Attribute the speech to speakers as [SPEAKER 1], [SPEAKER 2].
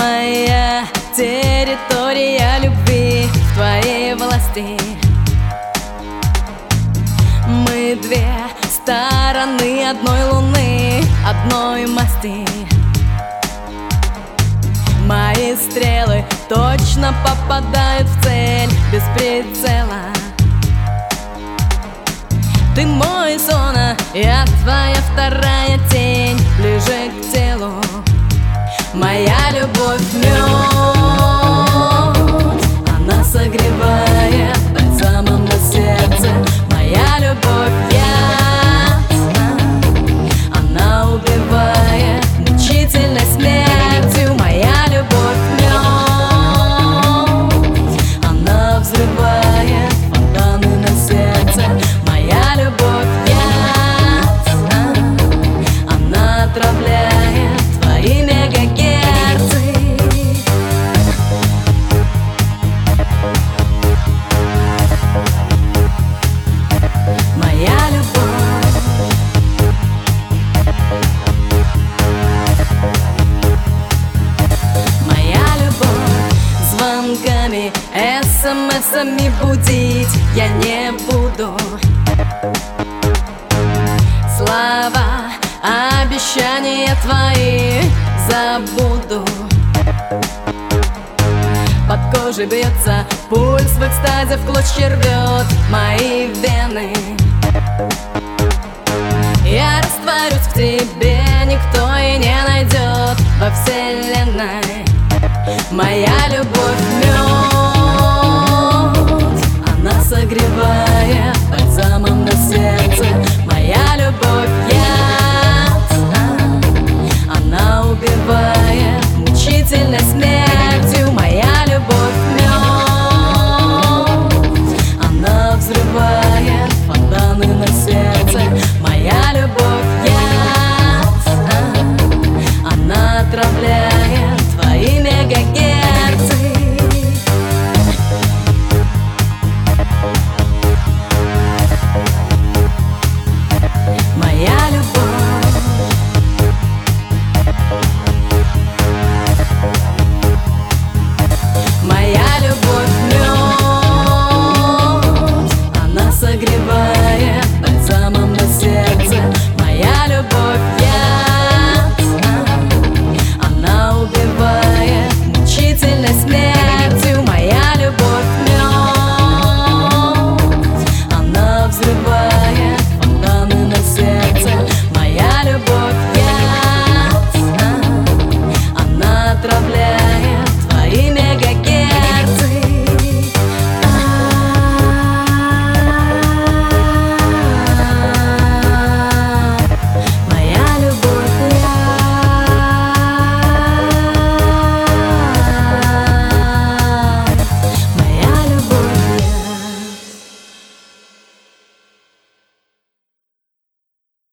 [SPEAKER 1] Моя территория любви в твоей власти. Мы две стороны одной луны, одной масти. Мои стрелы точно попадают в цель, без прицела. Ты мой сон, а я твоя вторая тень, ближе к телу. Моя любовь мед, она согревает бальзамом на сердце. Моя любовь яд, она убивает мучительной смертью. Моя любовь мед, она взрывает фонтаны на сердце. Моя любовь яд, она отравляет твои мегагерцы. Моя любовь, моя любовь. Звонками, смс-ами будить я не буду. Слова, обещания твои забуду. Под кожей бьется пульс, в экстазе в клочья рвет мои вены. Я растворюсь в тебе, никто и не найдет.